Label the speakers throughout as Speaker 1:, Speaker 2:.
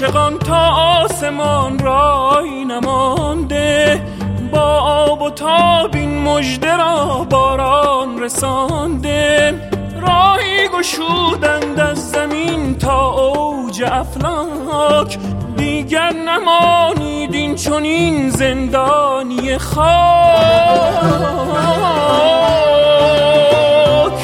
Speaker 1: عاشقان تا آسمان رای نمانده، با آب و تاب این مژده را باران رسانده. راهی گشودند از زمین تا اوج افلاک، دیگر نمانید این چنین زندانی خاک.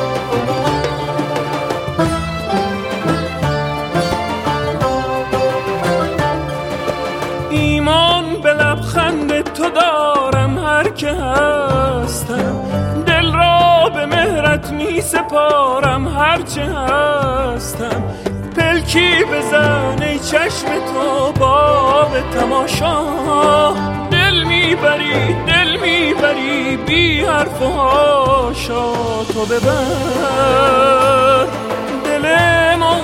Speaker 1: ایمان به لبخند تو دارم هر که هستم، دل را به مهرت می سپارم هر چه هستم. پلکی بزن ای چشم تو باب تماشا، دل میبری بی حرف و حاشا. تو ببر دل ما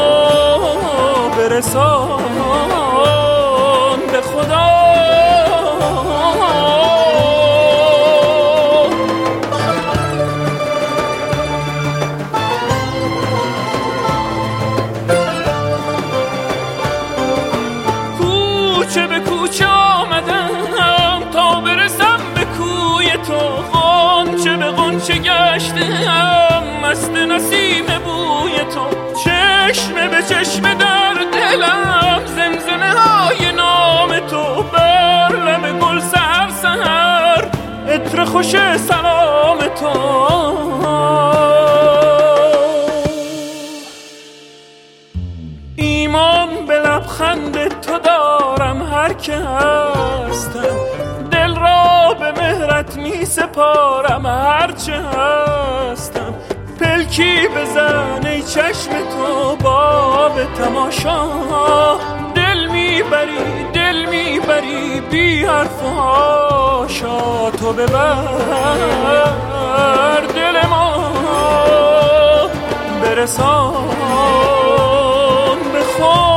Speaker 1: برسان به خدا. کوچه به کوچه آمدم تا برسم به کوی تو، غنچه به غنچه گشتم مست نسیم بوی تو. چشمه به چشمه در دلم زمزمه های نام تو، بر لب گل سحر سحر عطر خوش سلام تو. ایمان به لبخند تو دارم هر که هستم، دل را به مهرت می سپارم هر چه هستم. پلکی بزن ای چشم تو باب تماشا، دل میبری بی حرف و حاشا. تو ببر دل ما برسان به خود.